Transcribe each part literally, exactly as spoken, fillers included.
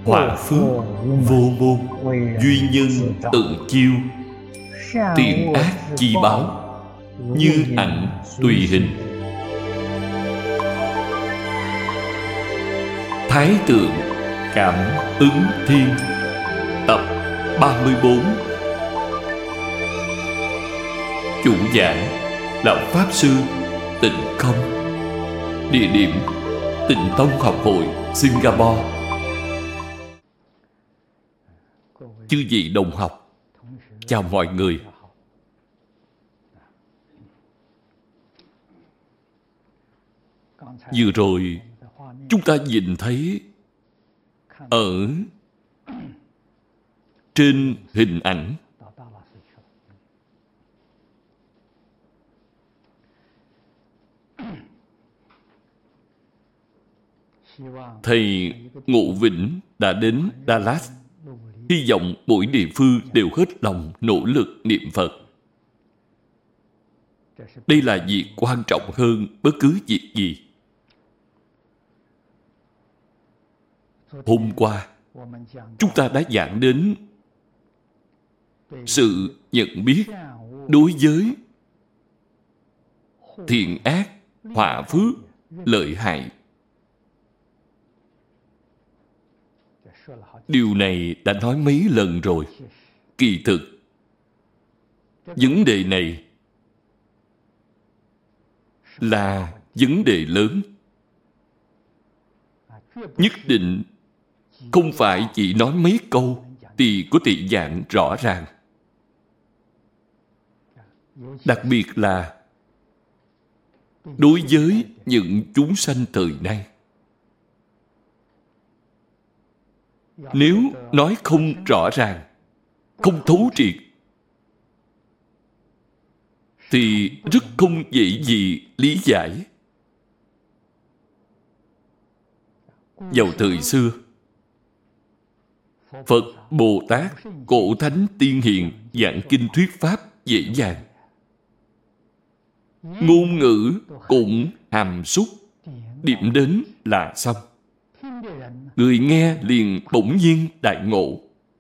Họa phước vô môn, duy nhân tự chiêu. Tiền ác chi báo, như ảnh tùy hình. Thái tượng cảm ứng thiên. Tập ba mươi bốn. Chủ giảng là Pháp Sư Tịnh Không. Địa điểm Tịnh Tông Học hội Singapore. Chư vị đồng học, chào mọi người. Vừa rồi chúng ta nhìn thấy ở trên hình ảnh thầy Ngộ Vĩnh đã đến Đà Lạt. Hy vọng mỗi địa phương đều hết lòng nỗ lực niệm Phật. Đây là việc quan trọng hơn bất cứ việc gì. Hôm qua, chúng ta đã giảng đến sự nhận biết đối với thiện ác, họa phước, lợi hại. Điều này đã nói mấy lần rồi. Kỳ thực, vấn đề này là vấn đề lớn. Nhất định không phải chỉ nói mấy câu thì có thể giảng rõ ràng. Đặc biệt là đối với những chúng sanh thời nay. Nếu nói không rõ ràng, không thấu triệt, thì rất không dễ gì lý giải. Vào thời xưa, Phật, Bồ Tát, Cổ Thánh, Tiên Hiền giảng kinh thuyết pháp dễ dàng. Ngôn ngữ cũng hàm súc, điểm đến là xong. Người nghe liền bỗng nhiên đại ngộ.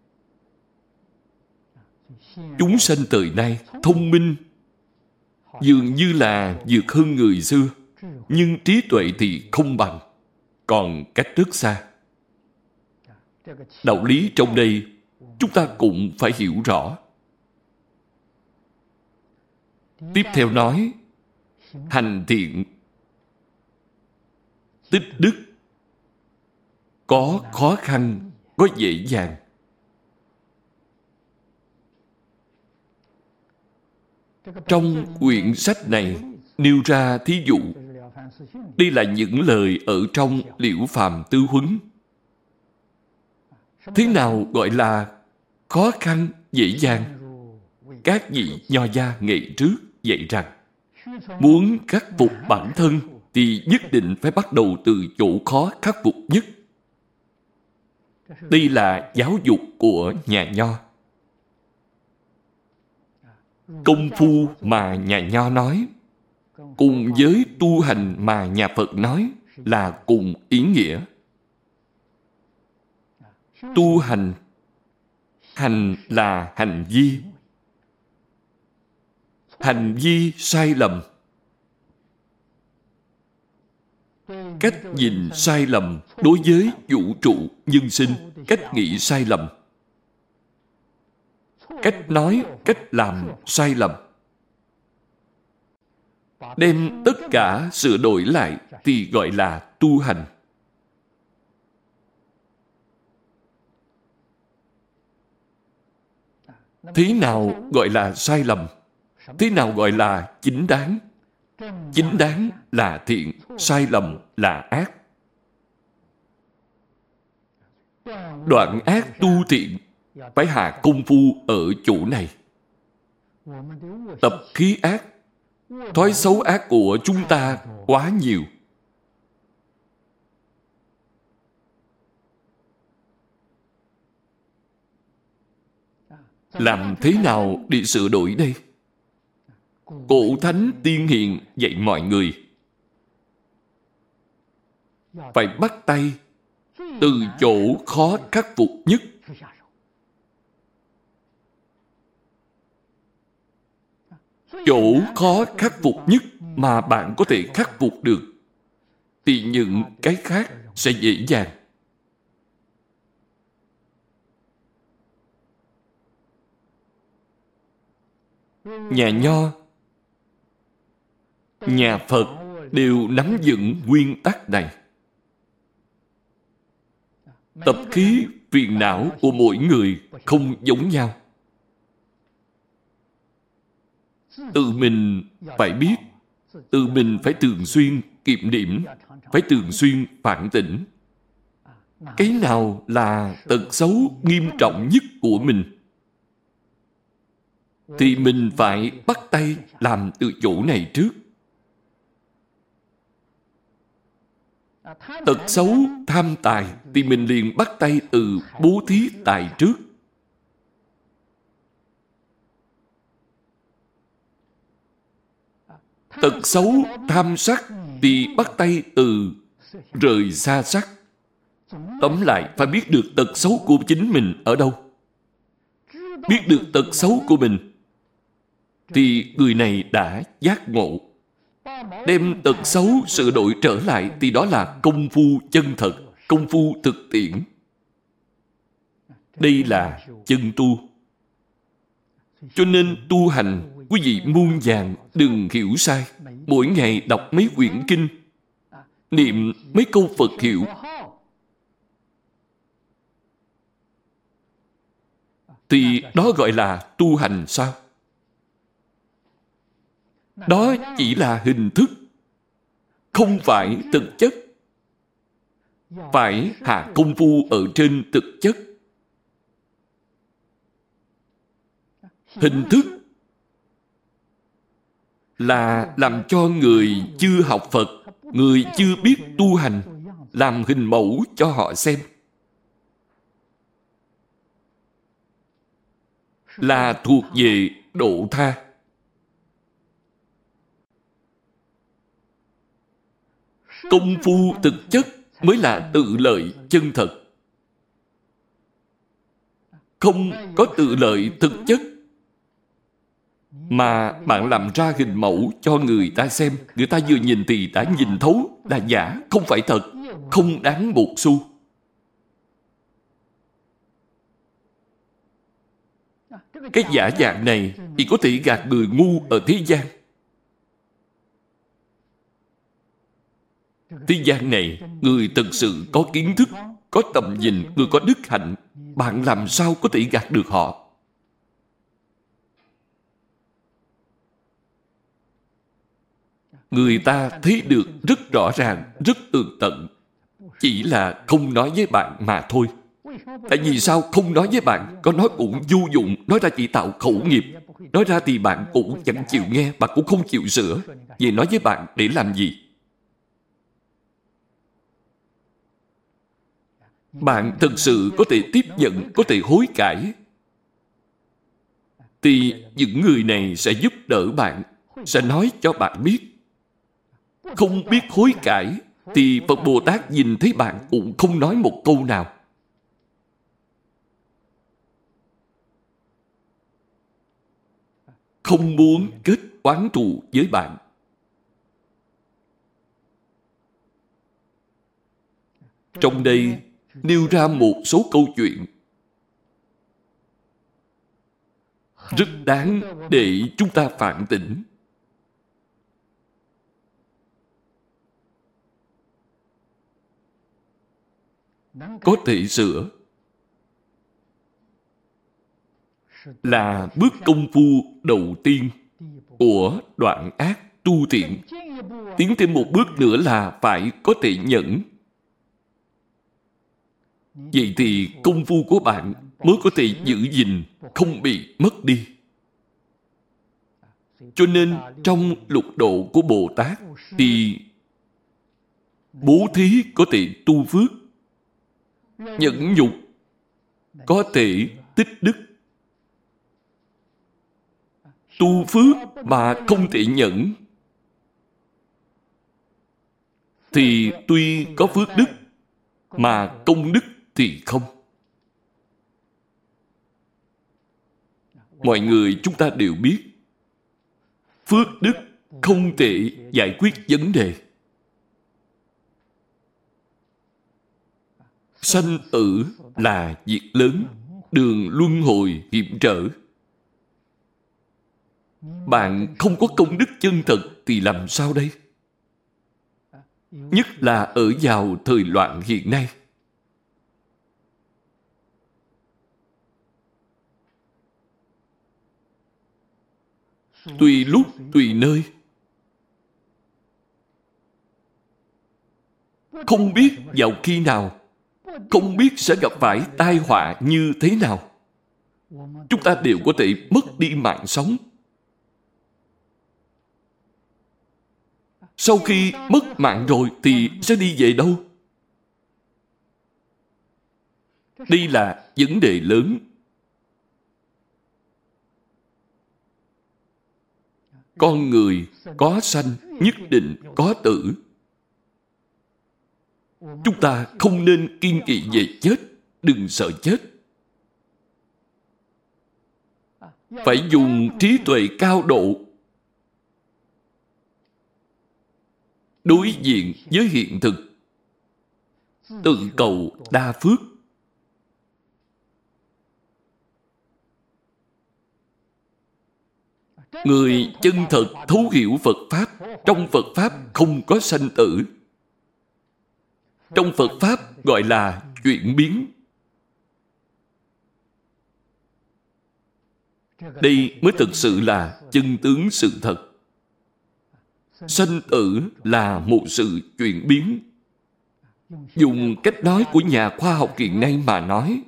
Chúng sanh thời nay thông minh, dường như là vượt hơn người xưa, nhưng trí tuệ thì không bằng, còn cách rất xa. Đạo lý trong đây chúng ta cũng phải hiểu rõ. Tiếp theo nói, hành thiện, tích đức, có khó khăn, có dễ dàng. Trong quyển sách này nêu ra thí dụ. Đây là những lời ở trong Liễu Phàm Tư Huấn. Thế nào gọi là khó khăn, dễ dàng? Các vị nho gia ngày trước dạy rằng, muốn khắc phục bản thân thì nhất định phải bắt đầu từ chỗ khó khắc phục nhất. Đây là giáo dục của nhà nho. Công phu mà nhà nho nói cùng với tu hành mà nhà Phật nói là cùng ý nghĩa. Tu hành, hành là hành vi. Hành vi sai lầm, cách nhìn sai lầm đối với vũ trụ nhân sinh, cách nghĩ sai lầm, cách nói, cách làm sai lầm, đem tất cả sửa đổi lại thì gọi là tu hành. Thế nào gọi là sai lầm? Thế nào gọi là chính đáng? Chính đáng là thiện, sai lầm là ác. Đoạn ác tu thiện phải hạ công phu ở chỗ này. Tập khí ác, thói xấu ác của chúng ta quá nhiều. Làm thế nào để sửa đổi đây? Cổ Thánh Tiên Hiền dạy mọi người phải bắt tay từ chỗ khó khắc phục nhất. Chỗ khó khắc phục nhất mà bạn có thể khắc phục được thì những cái khác sẽ dễ dàng. Nhà Nho, nhà Phật đều nắm vững nguyên tắc này. Tập khí phiền não của mỗi người không giống nhau. Tự mình phải biết, tự mình phải thường xuyên kiểm điểm, phải thường xuyên phản tỉnh. Cái nào là tật xấu nghiêm trọng nhất của mình thì mình phải bắt tay làm từ chỗ này trước. Tật xấu tham tài thì mình liền bắt tay từ bố thí tài trước. Tật xấu tham sắc thì bắt tay từ rời xa sắc. Tóm lại phải biết được tật xấu của chính mình ở đâu. Biết được tật xấu của mình thì người này đã giác ngộ. Đem tật xấu sửa đổi trở lại thì đó là công phu chân thật, công phu thực tiễn. Đây là chân tu. Cho nên tu hành, quý vị muôn vàn đừng hiểu sai. Mỗi ngày đọc mấy quyển kinh, niệm mấy câu Phật hiệu, thì đó gọi là tu hành sao? Đó chỉ là hình thức, không phải thực chất. Phải hạ công phu ở trên thực chất. Hình thức là làm cho người chưa học Phật, người chưa biết tu hành, làm hình mẫu cho họ xem. Là thuộc về độ tha. Công phu thực chất mới là tự lợi chân thật. Không có tự lợi thực chất mà bạn làm ra hình mẫu cho người ta xem, người ta vừa nhìn thì đã nhìn thấu là giả, không phải thật, không đáng một xu. Cái giả dạng này chỉ có thể gạt người ngu ở thế gian. Thế gian này, người thật sự có kiến thức, có tầm nhìn, người có đức hạnh, bạn làm sao có thể gạt được họ? Người ta thấy được rất rõ ràng, rất tường tận. Chỉ là không nói với bạn mà thôi. Tại vì sao không nói với bạn? Có nói cũng vô dụng, nói ra chỉ tạo khẩu nghiệp. Nói ra thì bạn cũng chẳng chịu nghe, bạn cũng không chịu sửa. Vậy nói với bạn để làm gì? Bạn thực sự có thể tiếp nhận, có thể hối cải, thì những người này sẽ giúp đỡ bạn, sẽ nói cho bạn biết. Không biết hối cải thì Phật Bồ Tát nhìn thấy bạn cũng không nói một câu nào. Không muốn kết oán thù với bạn. Trong đây nêu ra một số câu chuyện rất đáng để chúng ta phản tỉnh. Có thể sửa là bước công phu đầu tiên của đoạn ác tu thiện. Tiến thêm một bước nữa là phải có thể nhẫn. Vậy thì công phu của bạn mới có thể giữ gìn, không bị mất đi. Cho nên trong lục độ của Bồ Tát thì bố thí có thể tu phước, nhẫn nhục có thể tích đức. Tu phước mà không thể nhẫn thì tuy có phước đức mà công đức thì không. Mọi người chúng ta đều biết, phước đức không thể giải quyết vấn đề. Sanh tử là việc lớn, đường luân hồi hiểm trở. Bạn không có công đức chân thật thì làm sao đây? Nhất là ở vào thời loạn hiện nay. Tùy lúc, tùy nơi. Không biết vào khi nào, không biết sẽ gặp phải tai họa như thế nào. Chúng ta đều có thể mất đi mạng sống. Sau khi mất mạng rồi thì sẽ đi về đâu? Đây là vấn đề lớn. Con người có sanh nhất định có tử. Chúng ta không nên kiêng kỵ về chết, đừng sợ chết. Phải dùng trí tuệ cao độ đối diện với hiện thực, tự cầu đa phước. Người chân thật thấu hiểu Phật Pháp, trong Phật Pháp không có sanh tử. Trong Phật Pháp gọi là chuyển biến. Đây mới thực sự là chân tướng sự thật. Sanh tử là một sự chuyển biến. Dùng cách nói của nhà khoa học hiện nay mà nói,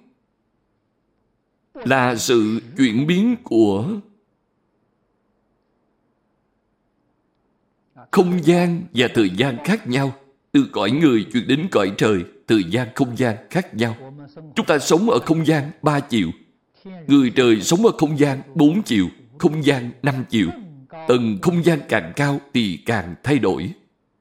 là sự chuyển biến của không gian và thời gian khác nhau. Từ cõi người chuyển đến cõi trời, thời gian không gian khác nhau. Chúng ta sống ở không gian ba chiều. Người trời sống ở không gian bốn chiều, không gian năm chiều. Tầng không gian càng cao thì càng thay đổi.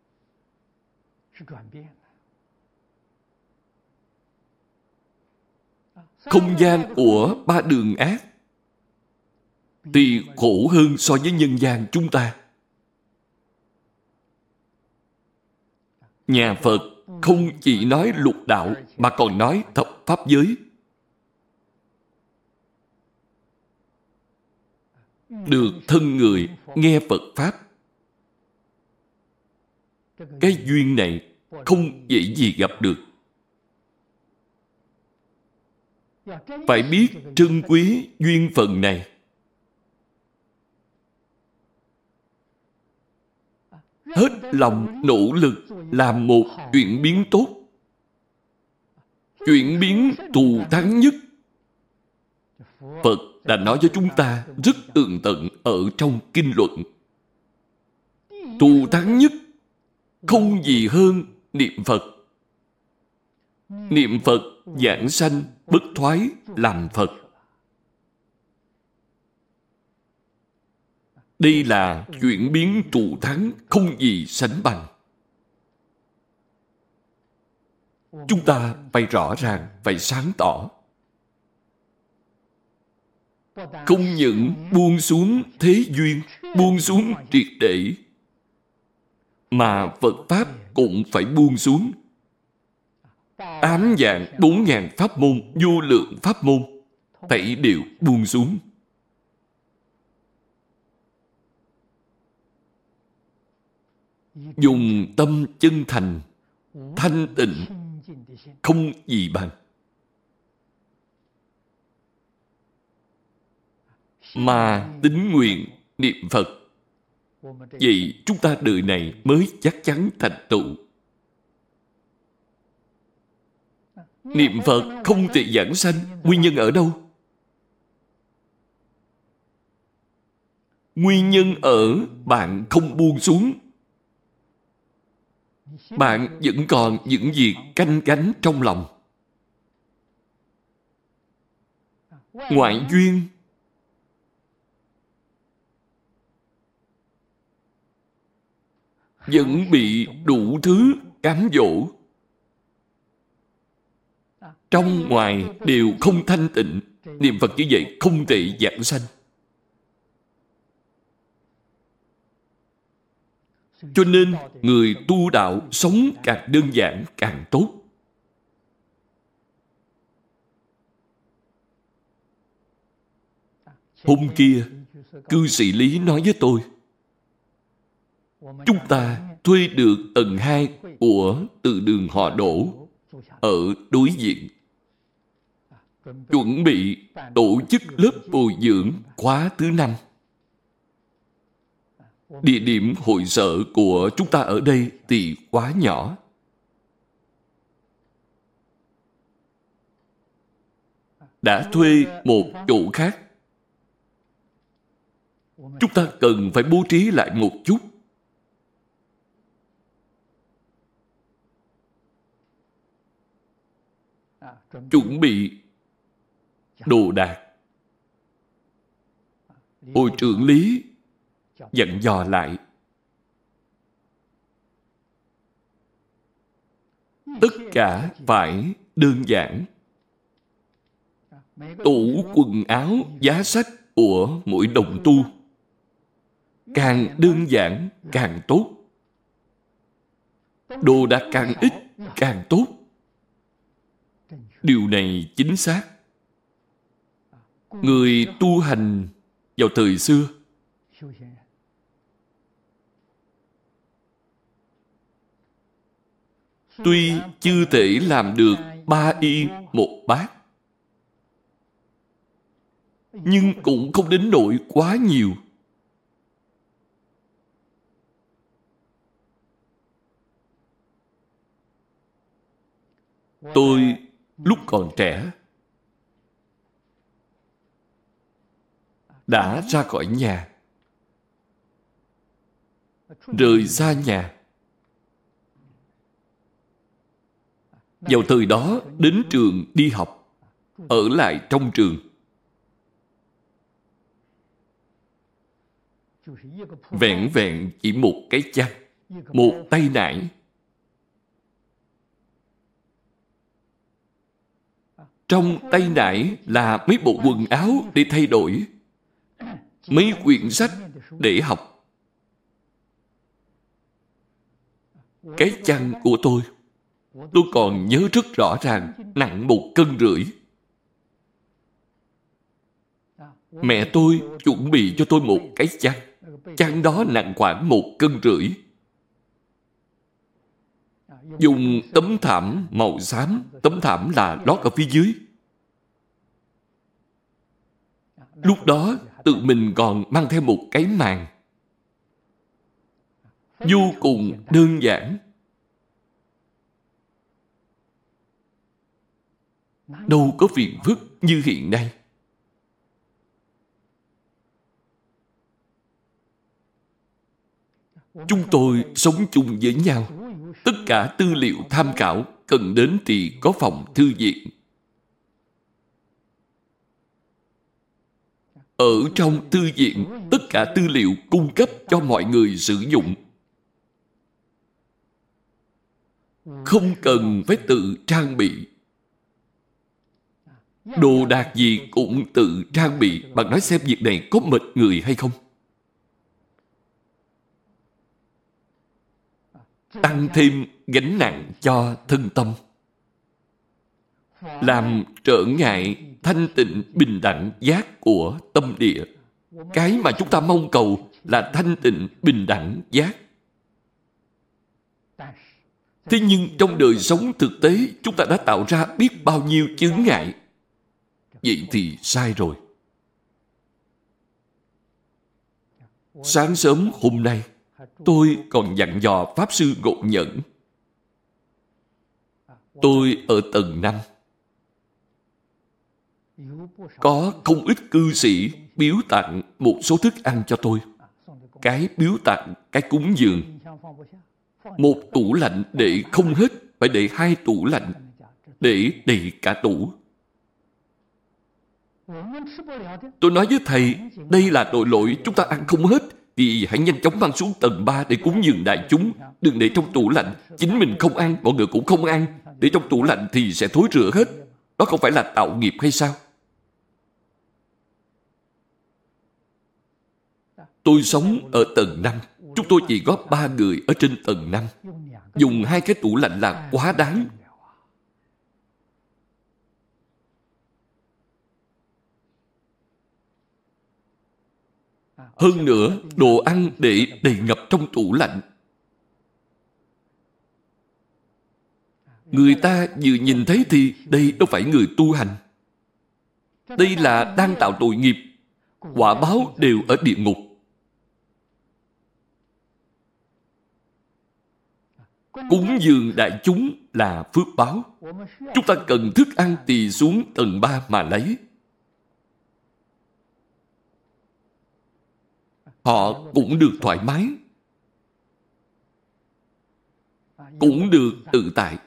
Không gian của ba đường ác thì khổ hơn so với nhân gian chúng ta. Nhà Phật không chỉ nói lục đạo mà còn nói thập pháp giới. Được thân người nghe Phật Pháp. Cái duyên này không dễ gì gặp được. Phải biết trân quý duyên phận này. Hết lòng nỗ lực làm một chuyển biến tốt. Chuyển biến thù thắng nhất. Phật đã nói cho chúng ta rất tường tận ở trong kinh luận. Thù thắng nhất không gì hơn niệm Phật. Niệm Phật giảng sanh bất thoái làm Phật. Đây là chuyển biến thù thắng không gì sánh bằng. Chúng ta phải rõ ràng, phải sáng tỏ. Không những buông xuống thế duyên, buông xuống triệt để, mà Phật Pháp cũng phải buông xuống. Ám dạng bốn ngàn pháp môn, vô lượng pháp môn, thảy đều buông xuống. Dùng tâm chân thành, thanh tịnh, không gì bằng. Mà tín nguyện niệm Phật, vậy chúng ta đời này mới chắc chắn thành tựu. Niệm Phật không thể giảng sanh, nguyên nhân ở đâu? Nguyên nhân ở bạn không buông xuống. Bạn vẫn còn những việc canh cánh trong lòng. Ngoại duyên vẫn bị đủ thứ cám dỗ. trong ngoài đều không thanh tịnh, niệm Phật như vậy không thể giảng sanh. Cho nên người tu đạo sống càng đơn giản càng tốt. Hôm kia, cư sĩ Lý nói với tôi, chúng ta thuê được tầng hai của từ đường họ Đỗ ở đối diện, chuẩn bị tổ chức lớp bồi dưỡng khóa thứ năm. Địa điểm hội sở của chúng ta ở đây thì quá nhỏ. Đã thuê một chỗ khác. Chúng ta cần phải bố trí lại một chút. Chuẩn bị đồ đạc. Hội trưởng Lý dặn dò lại. Tất cả phải đơn giản. Tủ quần áo, giá sách của mỗi đồng tu càng đơn giản càng tốt. Đồ đạc càng ít càng tốt. Điều này chính xác. Người tu hành vào thời xưa tuy chưa thể làm được ba y một bát, nhưng cũng không đến nỗi quá nhiều. Tôi lúc còn trẻ đã ra khỏi nhà, rời xa nhà. Vào thời đó đến trường đi học, ở lại trong trường. Vẹn vẹn chỉ một cái chăn, một tay nải. Trong tay nải là mấy bộ quần áo để thay đổi, mấy quyển sách để học. Cái chăn của tôi, tôi còn nhớ rất rõ ràng, nặng một cân rưỡi. Mẹ tôi chuẩn bị cho tôi một cái chăn. Chăn đó nặng khoảng một cân rưỡi. Dùng tấm thảm màu xám, tấm thảm là lót ở phía dưới. Lúc đó tự mình còn mang theo một cái màn. Vô cùng đơn giản. Đâu có phiền phức như hiện nay. Chúng tôi sống chung với nhau. Tất cả tư liệu tham khảo cần đến thì có phòng thư viện. Ở trong thư viện, tất cả tư liệu cung cấp cho mọi người sử dụng. Không cần phải tự trang bị. Đồ đạc gì cũng tự trang bị. Bạn nói xem việc này có mệt người hay không? Tăng thêm gánh nặng cho thân tâm, làm trở ngại thanh tịnh bình đẳng giác của tâm địa. Cái mà chúng ta mong cầu là thanh tịnh bình đẳng giác. Thế nhưng trong đời sống thực tế, chúng ta đã tạo ra biết bao nhiêu chướng ngại. Vậy thì sai rồi. Sáng sớm hôm nay, tôi còn dặn dò Pháp Sư Ngộ Nhẫn. Tôi ở tầng năm. Có không ít cư sĩ biếu tặng một số thức ăn cho tôi. Cái biếu tặng, cái cúng dường. Một tủ lạnh để không hết, phải để hai tủ lạnh, để đầy cả tủ. Tôi nói với thầy, đây là tội lỗi, chúng ta ăn không hết, thì hãy nhanh chóng mang xuống tầng ba để cúng dường đại chúng. Đừng để trong tủ lạnh, chính mình không ăn, mọi người cũng không ăn. Để trong tủ lạnh thì sẽ thối rữa hết. Đó không phải là tạo nghiệp hay sao? Tôi sống ở tầng năm. Chúng tôi chỉ có ba người ở trên tầng năm. Dùng hai cái tủ lạnh là quá đáng. Hơn nữa, đồ ăn để đầy ngập trong tủ lạnh. Người ta vừa nhìn thấy thì đây đâu phải người tu hành. Đây là đang tạo tội nghiệp. Quả báo đều ở địa ngục. Cúng dường đại chúng là phước báo. Chúng ta cần thức ăn thì xuống tầng ba mà lấy. Họ cũng được thoải mái, cũng được tự tại.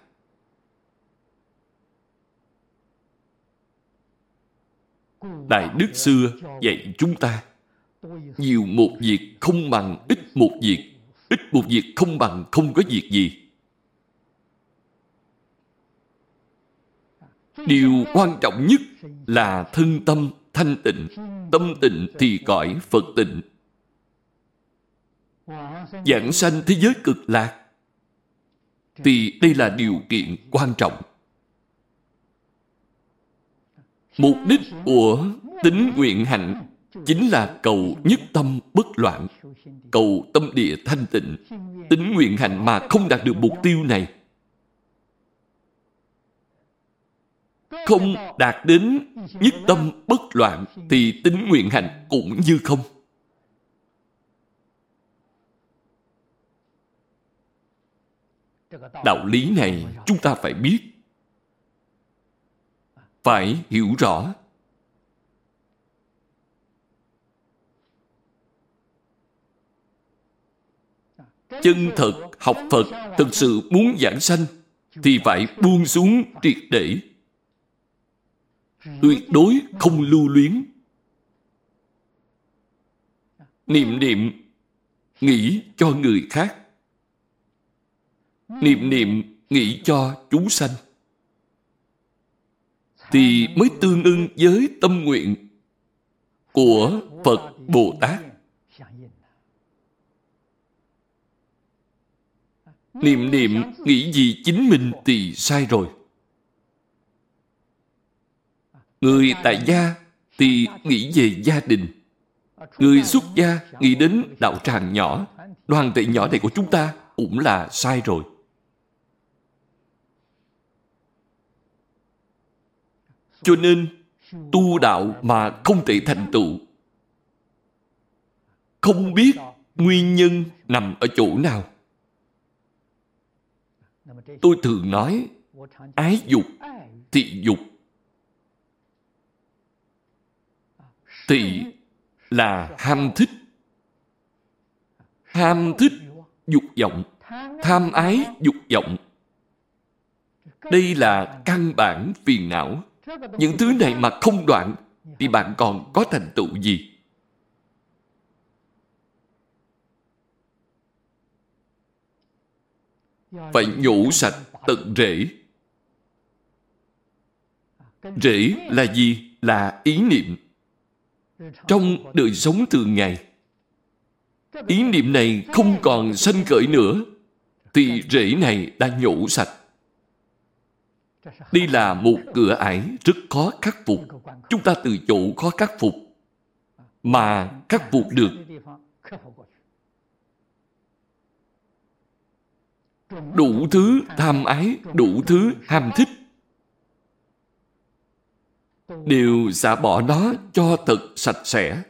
Đại Đức xưa dạy chúng ta, nhiều một việc không bằng ít một việc, ít một việc không bằng không có việc gì. Điều quan trọng nhất là thân tâm thanh tịnh. Tâm tịnh thì cõi Phật tịnh. Giảng sanh thế giới cực lạc thì đây là điều kiện quan trọng. Mục đích của tín nguyện hạnh chính là cầu nhất tâm bất loạn, cầu tâm địa thanh tịnh. Tín nguyện hạnh mà không đạt được mục tiêu này, không đạt đến nhất tâm bất loạn, thì tín nguyện hạnh cũng như không. Đạo lý này chúng ta phải biết, phải hiểu rõ. Chân thật học Phật, thực sự muốn giảng sanh thì phải buông xuống triệt để, tuyệt đối không lưu luyến. Niệm niệm nghĩ cho người khác, niệm niệm nghĩ cho chúng sanh, thì mới tương ưng với tâm nguyện của Phật Bồ Tát. Niệm niệm nghĩ gì chính mình thì sai rồi. Người tại gia thì nghĩ về gia đình. Người xuất gia nghĩ đến đạo tràng nhỏ, đoàn thể nhỏ này của chúng ta cũng là sai rồi. Cho nên, tu đạo mà không thể thành tựu, không biết nguyên nhân nằm ở chỗ nào. Tôi thường nói, ái dục, thị dục. Thị là ham thích. Ham thích dục vọng, tham ái dục vọng. Đây là căn bản phiền não. Những thứ này mà không đoạn thì bạn còn có thành tựu gì? Phải nhổ sạch tận rễ. Rễ là gì? Là ý niệm. Trong đời sống thường ngày, ý niệm này không còn sanh khởi nữa, thì rễ này đã nhổ sạch. Đây là một cửa ải rất khó khắc phục. Chúng ta từ chỗ khó khắc phục mà khắc phục được. Đủ thứ tham ái, đủ thứ ham thích, đều xả bỏ nó cho thật sạch sẽ.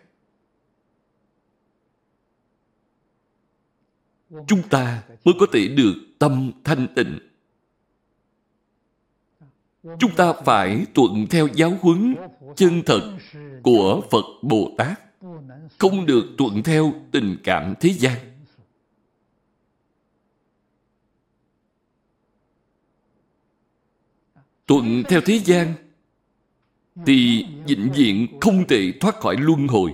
Chúng ta mới có thể được tâm thanh tịnh. Chúng ta phải thuận theo giáo huấn chân thật của Phật Bồ Tát, không được thuận theo tình cảm thế gian. Thuận theo thế gian thì vĩnh viễn không thể thoát khỏi luân hồi.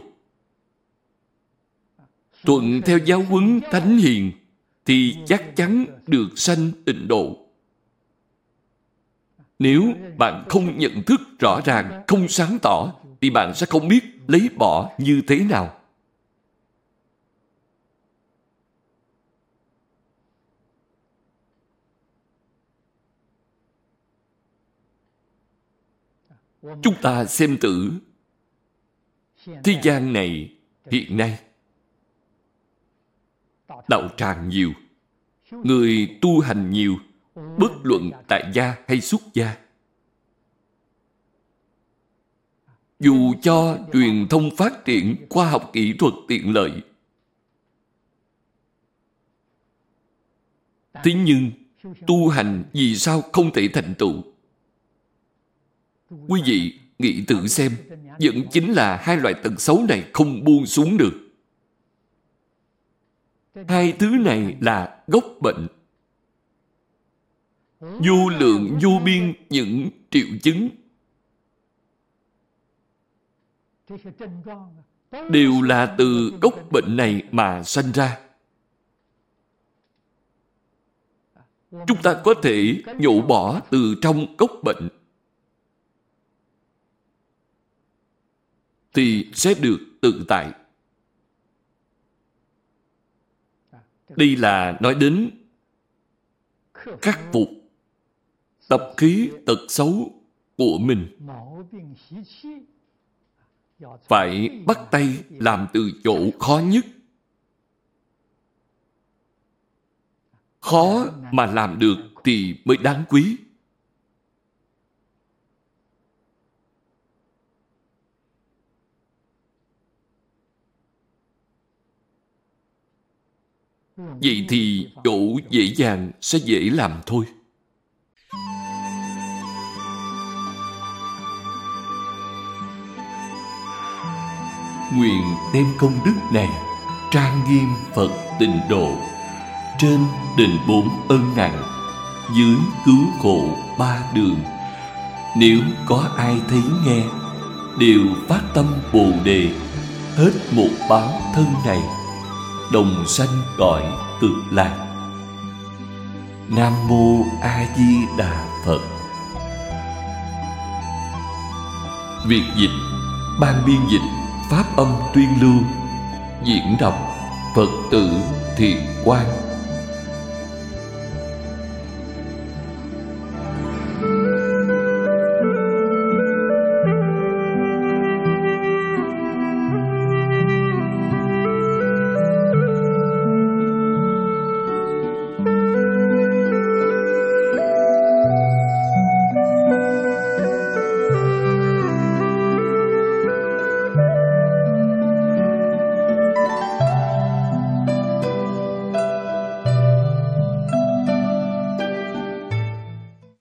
Thuận theo giáo huấn thánh hiền thì chắc chắn được sanh tịnh độ. Nếu bạn không nhận thức rõ ràng, không sáng tỏ, thì bạn sẽ không biết lấy bỏ như thế nào. Chúng ta xem thử thế gian này hiện nay đạo tràng nhiều, người tu hành nhiều, bất luận tại gia hay xuất gia. Dù cho truyền thông phát triển, khoa học kỹ thuật tiện lợi, thế nhưng tu hành vì sao không thể thành tựu? Quý vị nghĩ thử xem, vẫn chính là hai loại tật xấu này không buông xuống được. Hai thứ này là gốc bệnh. Vô lượng vô biên những triệu chứng đều là từ gốc bệnh này mà sanh ra. Chúng ta có thể nhổ bỏ từ trong gốc bệnh thì sẽ được tự tại. Đây là nói đến khắc phục tập khí tật xấu của mình. Phải bắt tay làm từ chỗ khó nhất. Khó mà làm được thì mới đáng quý. Vậy thì chỗ dễ dàng sẽ dễ làm thôi. Nguyện đem công đức này trang nghiêm Phật Tịnh Độ, trên đền bốn ân nặng, dưới cứu khổ ba đường. Nếu có ai thấy nghe, đều phát tâm Bồ Đề, hết một báo thân này, đồng sanh cõi Cực Lạc. Nam Mô A Di Đà Phật. Việc dịch, ban biên dịch Pháp Âm Tuyên Lưu, diễn đọc Phật tử Thiện Quang.